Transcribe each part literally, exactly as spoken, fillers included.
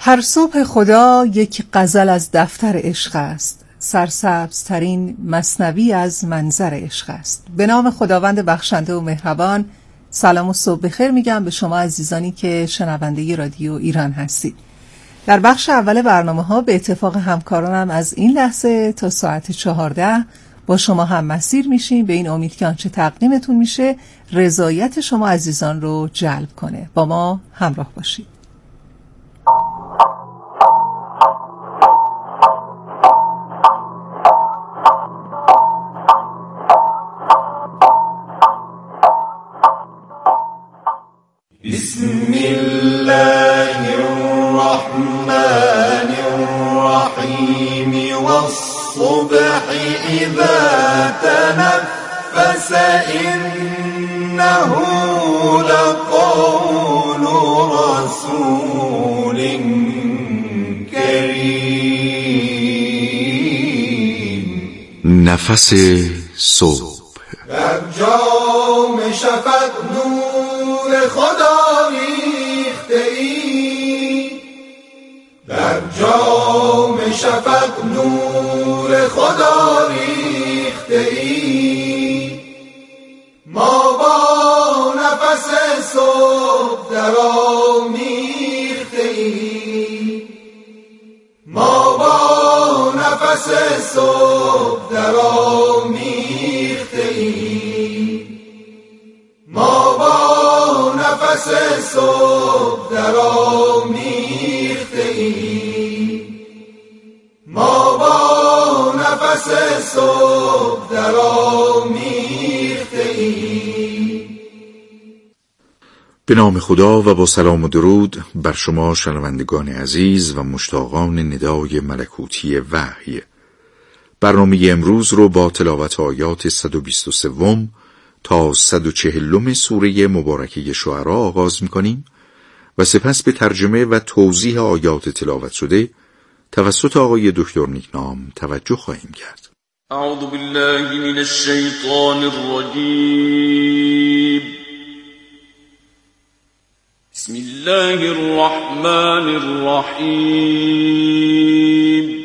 هر صبح خدا یک غزل از دفتر عشق است، سرسبزترین مثنوی از منظر عشق است. به نام خداوند بخشنده و مهربان، سلام و صبح بخیر میگم به شما عزیزانی که شنونده رادیو ایران هستید. در بخش اول برنامه ها به اتفاق همکارانم از این لحظه تا ساعت چهارده با شما هم مسیر میشیم، به این امید که آنچه تقدیمتون میشه رضایت شما عزیزان رو جلب کنه. با ما همراه باشید. بسم الله الرحمن الرحیم والصبح اذا تنفس انه لقول رسول کریم. نفس صبح در جام شفق نور خدا ریخته ای، در جام شفق نور خدا ریخته ای. ما با نفس صبح در آمیخته ای، ما با نفس صبح در آمیخته ای، ما با نفس صبح در آمیخته ای، ما با نفس صبح در آمیخته ای. به نام خدا و با سلام و درود بر شما شنوندگان عزیز و مشتاقان ندای ملکوتی وحی. برنامه امروز رو با تلاوت آیات صد و بیست و سه تا صد و چهل سوره مبارکه شعراء آغاز می‌کنیم و سپس به ترجمه و توضیح آیات تلاوت شده توسط آقای دکتر نیکنام توجه خواهیم کرد. اعوذ بالله من الشیطان الرجیم. بسم الله الرحمن الرحیم.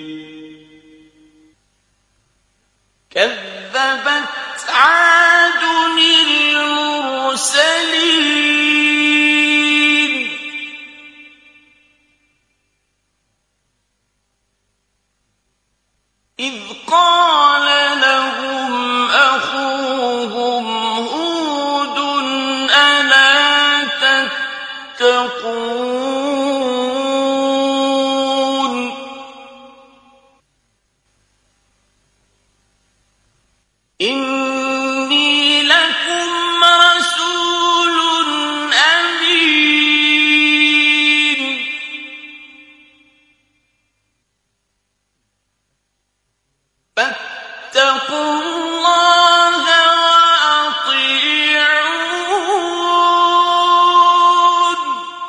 كذبت عاد المرسلين إذ قال لهم أخوهم هود ألا تتقون إني لكم رسول أمين فاتقوا الله وأطيعون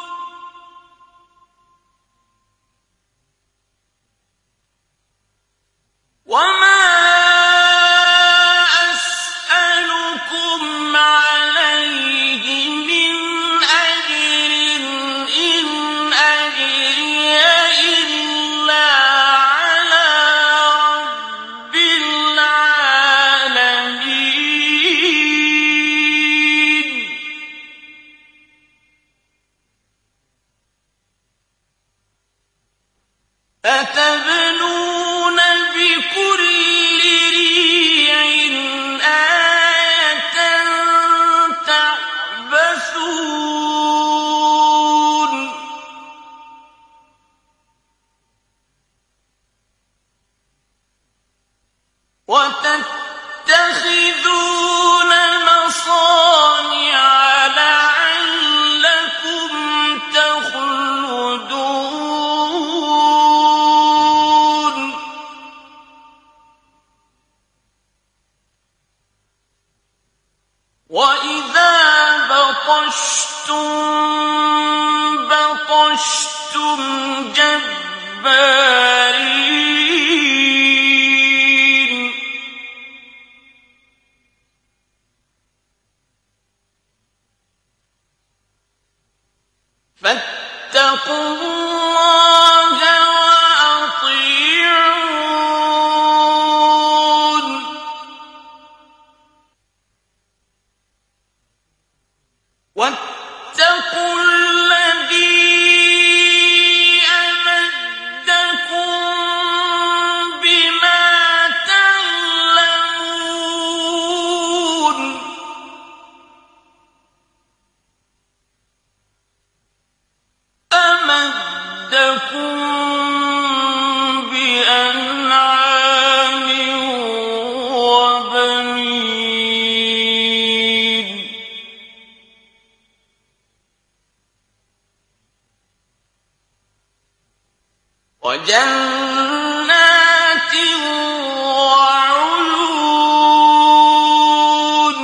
وما أتبنون بكل ريع آية تعبثون وتتخذون مصانع لعلكم تخلدون وإذا بطشتم بطشتم جبارين فاتقوا الله بأنعام وبنين وجنات وعيون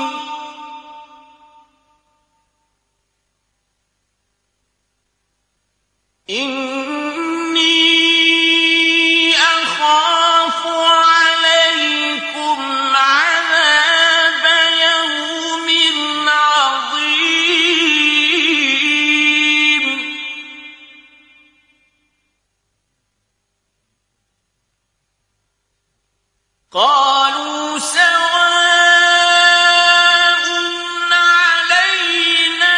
إني أخاف عليكم عذاب يوم عظيم قالوا سواء علينا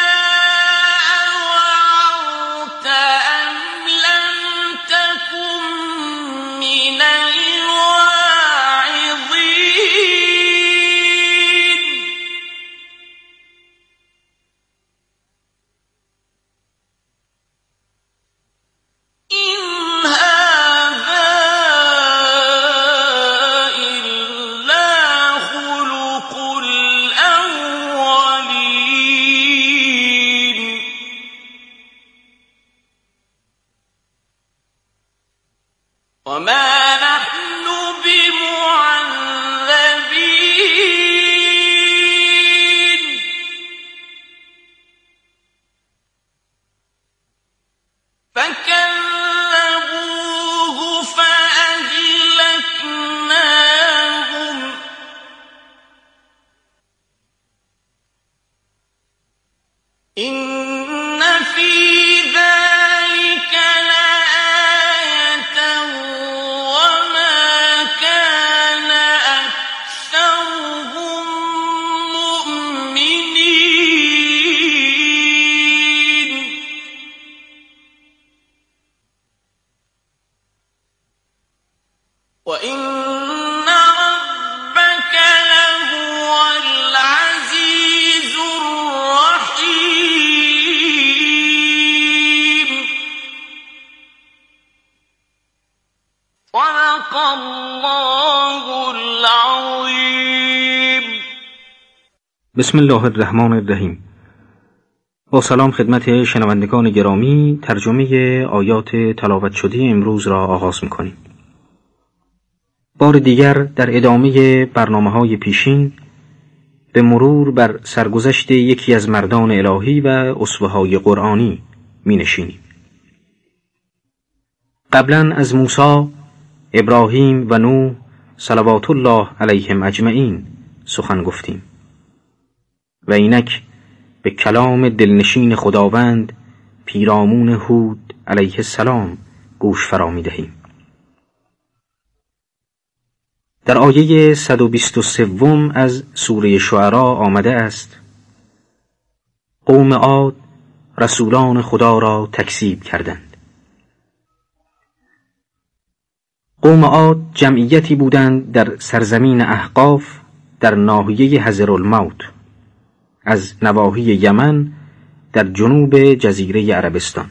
أوعظت أم لم تكن من الواعظين إن هذا إلا خلق الأولين وما نحن بمعذبين فكذبوه فأهلكناهم إن في ذلك لآية وما كان أكثرهم مؤمنين وإن ربك لهو العزيز الرحيم صدق الله العظيم. بسم الله الرحمن الرحیم. با سلام خدمت شنوندگان گرامی، ترجمه آیات تلاوت شده امروز را آغاز می‌کنیم. بار دیگر در ادامه برنامه‌های پیشین به مرور بر سرگذشت یکی از مردان الهی و اسوه‌های قرآنی می‌نشینیم. قبلا از موسی، ابراهیم و نوح صلوات الله علیهم اجمعین سخن گفتیم و اینک به کلام دلنشین خداوند پیرامون هود علیه السلام گوش فرا می‌دهیم. در آیه صد و بیست و سه از سوره شعرا آمده است: قوم عاد رسولان خدا را تکذیب کردند. قوم عاد جمعیتی بودند در سرزمین احقاف در ناحیه حضرالموت از نواحی یمن در جنوب جزیره عربستان.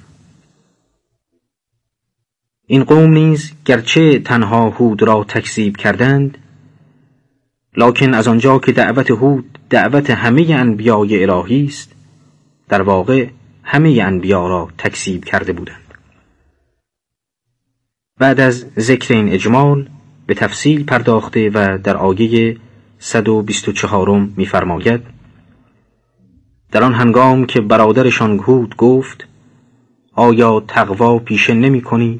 این قوم نیز گرچه تنها هود را تکذیب کردند، لکن از آنجا که دعوت هود دعوت همه انبیای الهی است، در واقع همه انبیا را تکذیب کرده بودند. بعد از ذکر این اجمال به تفصیل پرداخته و در آیه صد و بیست و چهار می‌فرماید: در آن هنگام که برادرشان هود گفت آیا تقوا پیشه نمی کنید؟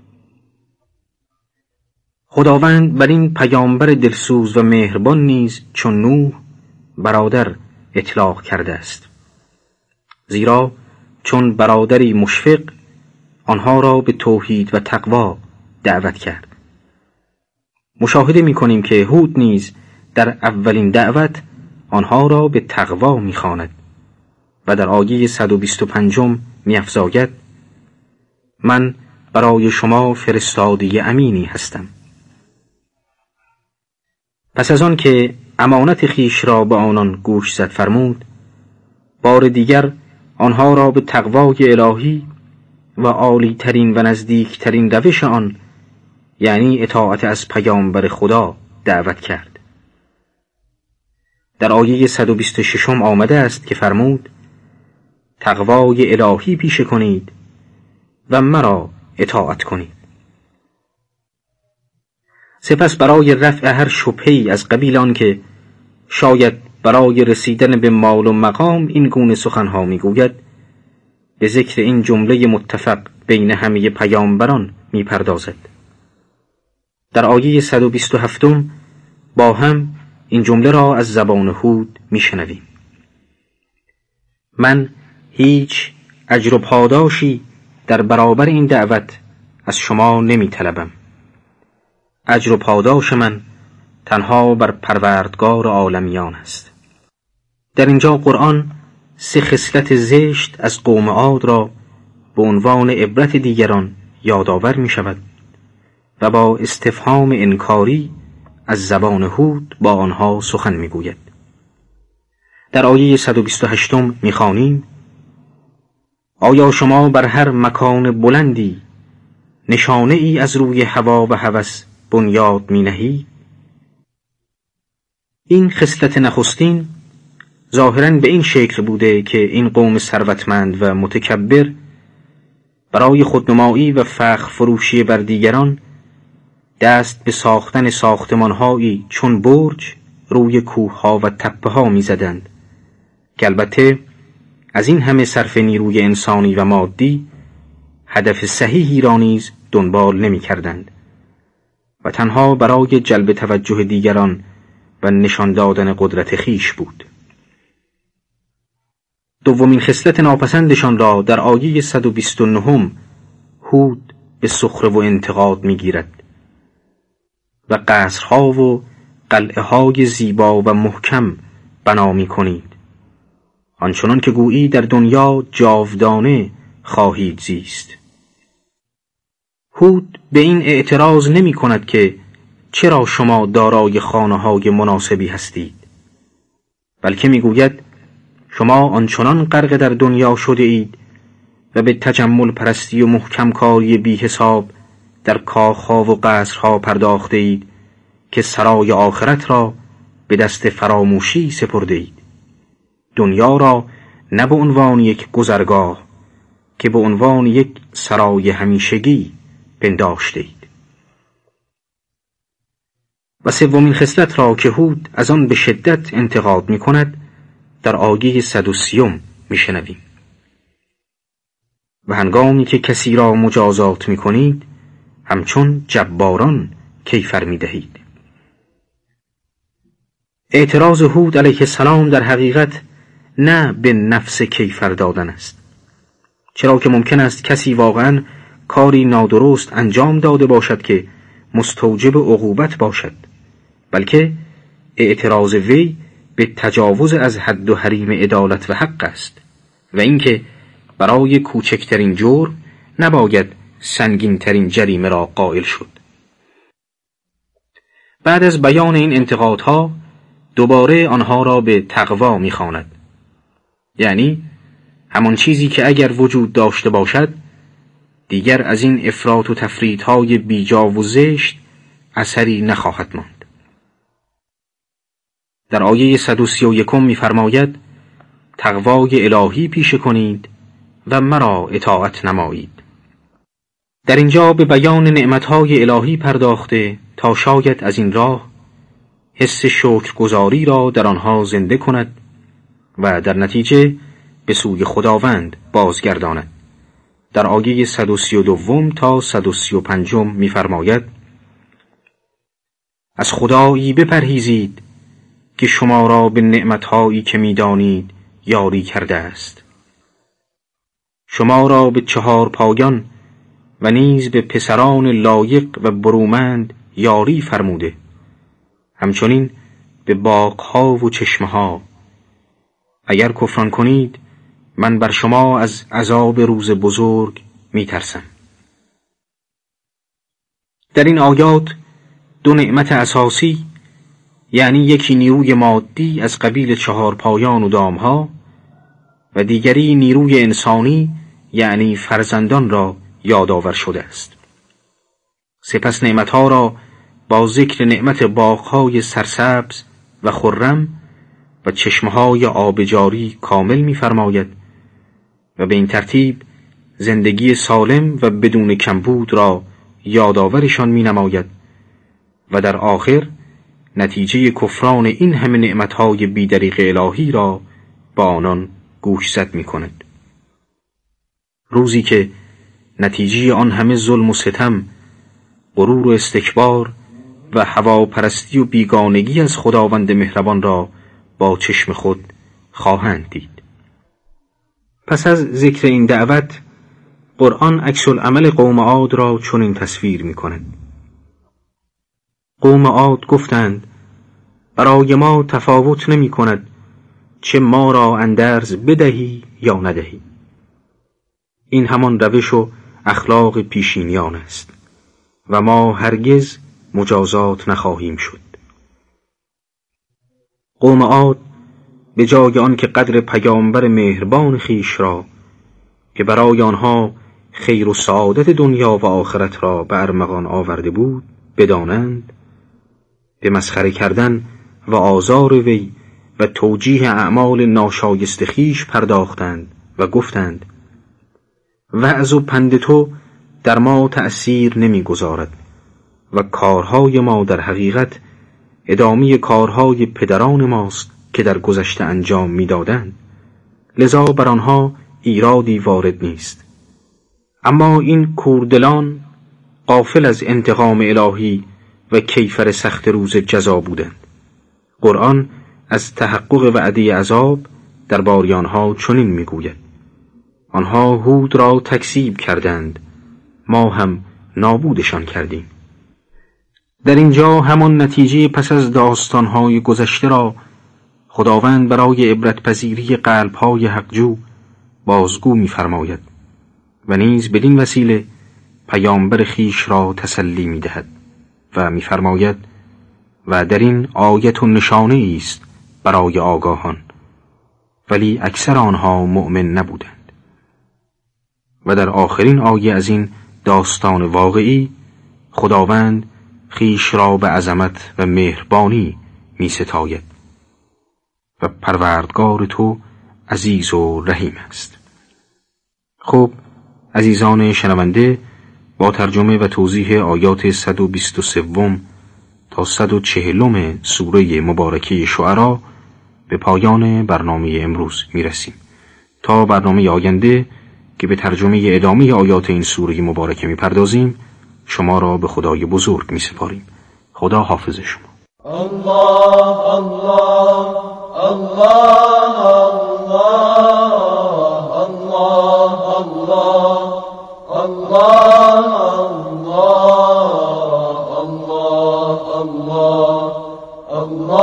خداوند بر این پیامبر دلسوز و مهربان نیز چون نوح برادر اطلاق کرده است، زیرا چون برادری مشفق آنها را به توحید و تقوا دعوت کرد. مشاهده می کنیم که هود نیز در اولین دعوت آنها را به تقوا می خواند و در آیه صد و بیست و پنج می افزاید: من برای شما فرستاده امینی هستم. پس از آن که امانت خیش را به آنان گوش زد فرمود، بار دیگر آنها را به تقوای الهی و عالی ترین و نزدیک ترین روش آن یعنی اطاعت از پیامبر خدا دعوت کرد. در آیه صد و بیست و شش آمده است که فرمود تقوای الهی پیشه کنید و مرا اطاعت کنید. سپس برای رفع هر شبهه‌ای از قبیل آن که شاید برای رسیدن به مال و مقام این گونه سخنها میگوید، به ذکر این جمله متفق بین همه پیامبران میپردازد. در آیه صد و بیست و هفت با هم این جمله را از زبان هود میشنویم: من هیچ اجر و پاداشی در برابر این دعوت از شما نمی طلبم. اجر و پاداش من تنها بر پروردگار عالمیان است. در اینجا قرآن سه خصلت زشت از قوم عاد را به عنوان عبرت دیگران یادآور می شود و با استفهام انکاری از زبان هود با آنها سخن می گوید. در آیه صد و بیست و هشت می خوانیم: آیا شما بر هر مکان بلندی نشانه ای از روی هوا و هوس بنیاد می نهید؟ این خصلت نخستین ظاهراً به این شکل بوده که این قوم ثروتمند و متکبر برای خودنمایی و فخر فروشی بر دیگران دست به ساختن ساختمان‌هایی چون برج روی کوه‌ها و تپه‌ها می‌زدند که البته از این همه صرف نیروی انسانی و مادی هدف صحیحی را نیز دنبال نمی‌کردند و تنها برای جلب توجه دیگران و نشان دادن قدرت خیش بود. دومین خصلت ناپسندشان را در آیه صد و بیست و نه هود به سخره و انتقاد می‌گیرد: و قصرها و قلعه‌های زیبا و محکم بنا می‌کنید، آنچنان که گویی در دنیا جاودانه خواهید زیست. هود به این اعتراض نمی کند که چرا شما دارای خانه‌های مناسبی هستید، بلکه می گوید شما آنچنان غرق در دنیا شده اید و به تجمل پرستی و محکم کاری بی حساب در کاخها و قصرها پرداخته اید که سرای آخرت را به دست فراموشی سپرده اید. دنیا را نه به عنوان یک گذرگاه که به عنوان یک سرای همیشگی پنداشته اید. و سومین خصلت را که هود از آن به شدت انتقاد می کند در آیه صد و سی می شنویم: و هنگامی که کسی را مجازات می کنید همچون جباران کیفر می دهید. اعتراض هود علیه السلام در حقیقت نه به نفس کیفر دادن است، چرا که ممکن است کسی واقعا کاری نادرست انجام داده باشد که مستوجب عقوبت باشد، بلکه اعتراض وی به تجاوز از حد و حریم عدالت و حق است و اینکه برای کوچکترین جرم نباید سنگینترین جریمه را قائل شد. بعد از بیان این انتقادها دوباره آنها را به تقوا می‌خواند، یعنی همان چیزی که اگر وجود داشته باشد دیگر از این افراط و تفریط‌های بیجا و زشت اثری نخواهد ماند. در آیه صد و سی و یک می‌فرماید تقوای الهی پیشه کنید و مرا اطاعت نمایید. در اینجا به بیان نعمت‌های الهی پرداخته تا شاید از این راه حس شکرگزاری را در آنها زنده کند و در نتیجه به سوی خداوند بازگرداند. در آیه صد و سی و دو تا صد و سی و پنج می‌فرماید از خدایی بپرهیزید که شما را به نعمت‌هایی که می‌دانید یاری کرده است. شما را به چهار پایان و نیز به پسران لایق و برومند یاری فرموده، همچنین به باغ‌ها و چشمه‌ها. اگر کفران کنید من بر شما از عذاب روز بزرگ می‌ترسم. در این آیات دو نعمت اساسی، یعنی یکی نیروی مادی از قبیل چهار پایان و دامها و دیگری نیروی انسانی یعنی فرزندان را یادآور شده است. سپس نعمتها را با ذکر نعمت باغ‌های سرسبز و خرم و چشمه‌های آب جاری کامل می‌فرماید و به این ترتیب زندگی سالم و بدون کمبود را یادآورشان می‌نماید و در آخر نتیجه کفران این همه نعمت‌های بی‌دریغ الهی را با آنان گوشزد می‌کند. روزی که نتیجه آن همه ظلم و ستم، غرور و استکبار و هواپرستی و بیگانگی از خداوند مهربان را با چشم خود خواهند دید. پس از ذکر این دعوت، قرآن عکس العمل قوم عاد را چنین تصویر می‌کند. قوم عاد گفتند برای ما تفاوت نمی کند چه ما را اندرز بدهی یا ندهی. این همان روش و اخلاق پیشینیان است و ما هرگز مجازات نخواهیم شد. قوم عاد به جای آن که قدر پیامبر مهربان خیش را که برای آنها خیر و سعادت دنیا و آخرت را به ارمغان آورده بود بدانند، به مسخره کردن و آزار وی و توجیه اعمال ناشایست خیش پرداختند و گفتند وعظ و پند تو در ما تأثیر نمی گذارد و کارهای ما در حقیقت ادامه کارهای پدران ماست که در گذشته انجام می دادند، لذا بر آنها ایرادی وارد نیست. اما این کوردلان غافل از انتقام الهی و کیفر سخت روز جزا بودند. قرآن از تحقق وعده عذاب در باره آنها چنین میگوید: آنها هود را تکذیب کردند، ما هم نابودشان کردیم. در اینجا همان نتیجه پس از داستانهای گذشته را خداوند برای عبرت پذیری قلبهای حقجو بازگو می‌فرماید و نیز بدین وسیله پیامبر خیش را تسلی می‌دهد و می‌فرماید و در این آیت و نشانه است برای آگاهان، ولی اکثر آنها مؤمن نبودند. و در آخرین آیه از این داستان واقعی خداوند خیش را به عظمت و مهربانی می ستاید و پروردگار تو عزیز و رحیم است. خب عزیزان شنونده، با ترجمه و توضیح آیات صد و بیست و سه تا صد و چهل سوره مبارکه شعرا به پایان برنامه امروز می رسیم. تا برنامه آینده که به ترجمه ادامه آیات این سوره مبارکه می پردازیم، شما را به خدای بزرگ می سپاریم. خدا حافظ شما. الله الله الله الله الله الله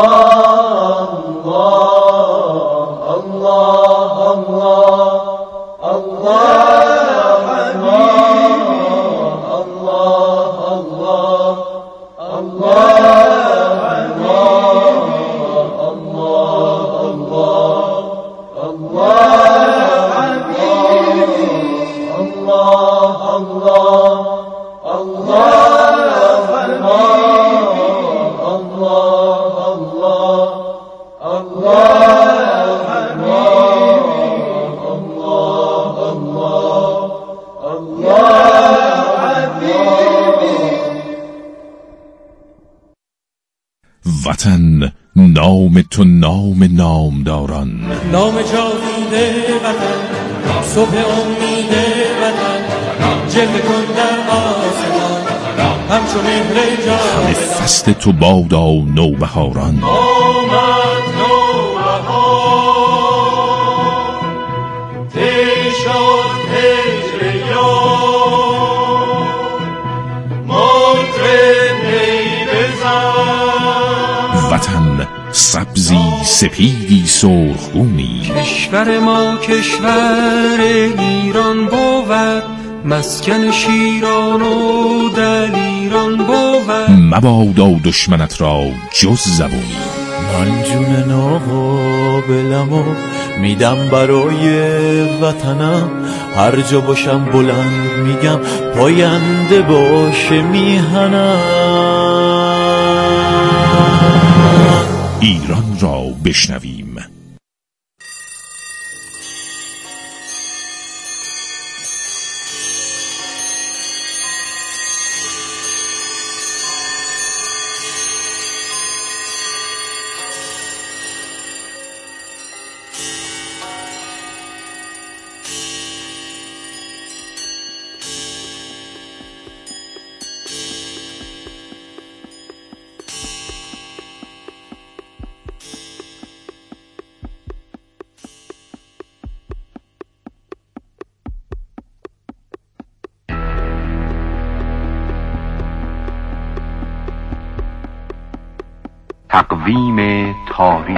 وطن نام تو نام نامداران، نام جاوید وطن، صبح امید وطن، جلوه کن در آسمان همچو مهر جاودان. همه فصل تو بادا نوبهاران، آمد نوبهار طی شد هجر یار، مطرب نی بزن، وطن سبزی سپیدی سرخگونی، کشور ما کشور ایران بود، مسکن شیران و دلیران بود، مبادا دشمنت را جز زبونی. من جون ناقابلم و میدم برای وطنم، هر جا باشم بلند میگم پاینده باشه میهنم. ایران را بشنویم. تقویم تاریخ.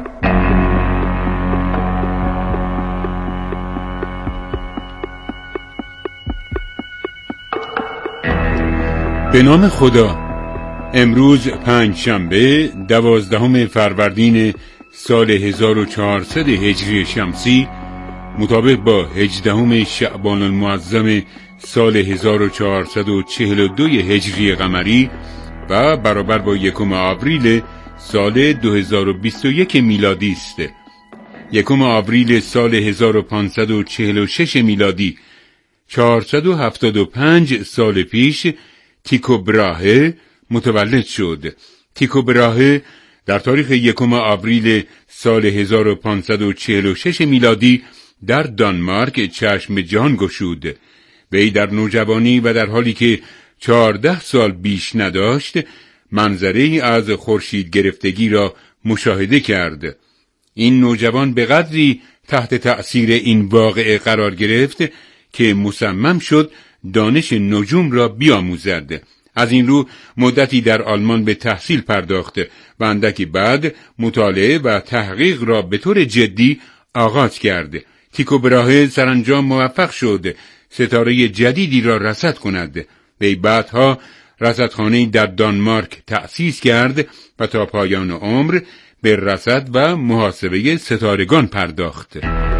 به نام خدا. امروز پنج شنبه دوازدهم فروردین سال هزار و چهارصد هجری شمسی، مطابق با هجدهم شعبان المعظم سال هزار و چهارصد و چهل و دو هجری قمری و برابر با یکم آوریل سال دو هزار و بیست و یک میلادی است. یکم آوریل سال هزار و پانصد و چهل و شش میلادی، چهارصد و هفتاد و پنج سال پیش تیکو براهه متولد شد. تیکو براهه در تاریخ یکم آوریل سال هزار و پانصد و چهل و شش میلادی در دانمارک چشم جهان گشود. وی در نوجوانی و در حالی که چهارده سال بیش نداشت، منظری از خورشید گرفتگی را مشاهده کرد. این نوجوان به قدری تحت تأثیر این واقعه قرار گرفت که مصمم شد دانش نجوم را بیاموزد. از این رو مدتی در آلمان به تحصیل پرداخت و اندکی بعد مطالعه و تحقیق را به طور جدی آغاز کرد. تیکو براهه سرانجام موفق شد ستاره جدیدی را رصد کند. وی بعدها رصدخانه‌ای در دانمارک تأسیس کرد و تا پایان عمر به رصد و محاسبه ستارگان پرداخت.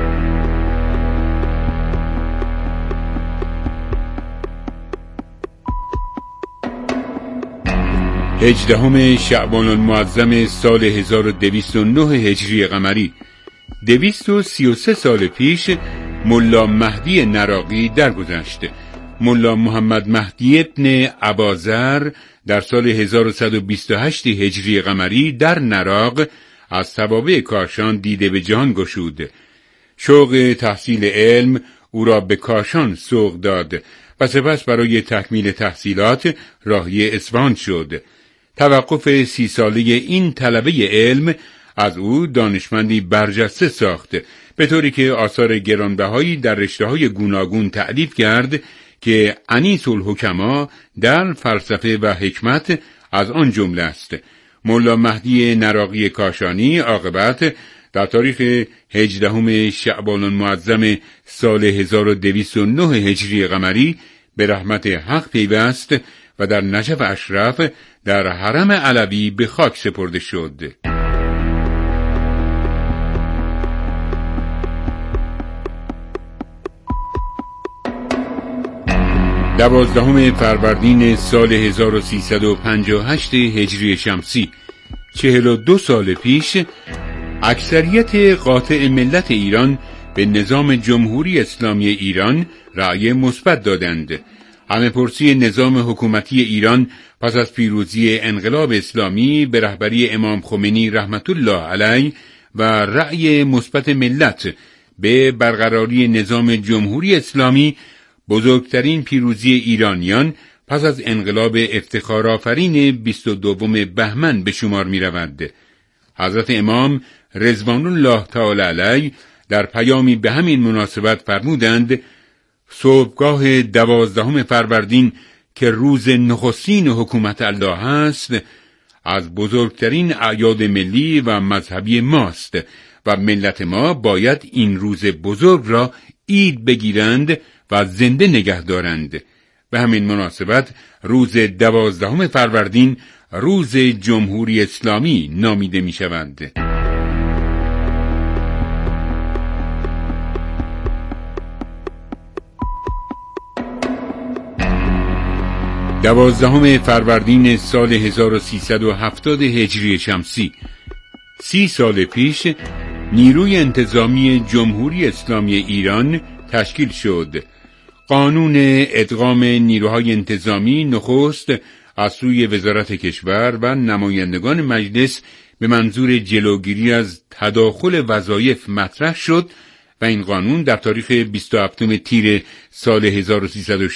هجدهم شعبان المعظم سال هزار و دویست و نه هجری قمری، دویست و سی و سه سال پیش ملا مهدی نراقی درگذشت. ملا محمد مهدی ابن اباذر در سال هزار و صد و بیست و هشت هجری قمری در نراق از توابع کاشان دیده به جهان گشود. شوق تحصیل علم او را به کاشان سوق داد و سپس برای تکمیل تحصیلات راهی اصفهان شد. توقف سی ساله این طلبه علم از او دانشمندی برجسته ساخت، به طوری که آثار گرانبهایی در رشته‌های گوناگون تألیف کرد که انیس الحکما در فلسفه و حکمت از آن جمله است. ملا مهدی نراقی کاشانی عاقبت در تاریخ هجدهم شعبان المعظم سال هزار و دویست و نه هجری قمری به رحمت حق پیوست و در نجف اشرف در حرم علوی به خاک سپرده شد. دوازدهم فروردین سال هزار و سیصد و پنجاه و هشت هجری شمسی، چهل و دو سال پیش، اکثریت قاطع ملت ایران به نظام جمهوری اسلامی ایران رأی مثبت دادند. همه پرسی نظام حکومتی ایران پس از پیروزی انقلاب اسلامی به رهبری امام خمینی رحمت الله علیه و رأی مثبت ملت به برقراری نظام جمهوری اسلامی بزرگترین پیروزی ایرانیان پس از انقلاب افتخارآفرین بیست و دوم بهمن به شمار می رود. حضرت امام رضوان الله تعالی علیه در پیامی به همین مناسبت فرمودند: صبحگاه دوازدهم فروردین که روز نخستین حکومت الله است، از بزرگترین اعیاد ملی و مذهبی ماست و ملت ما باید این روز بزرگ را عید بگیرند و زنده نگه دارند. به همین مناسبت روز دوازدهم فروردین روز جمهوری اسلامی نامیده می شود. دوازدهم فروردین سال هزار و سیصد و هفتاد هجری شمسی. سی سال پیش نیروی انتظامی جمهوری اسلامی ایران تشکیل شد. قانون ادغام نیروهای انتظامی نخست از سوی وزارت کشور و نمایندگان مجلس به منظور جلوگیری از تداخل وظایف مطرح شد و این قانون در تاریخ بیست و هفتم تیر سال هزار و سیصد و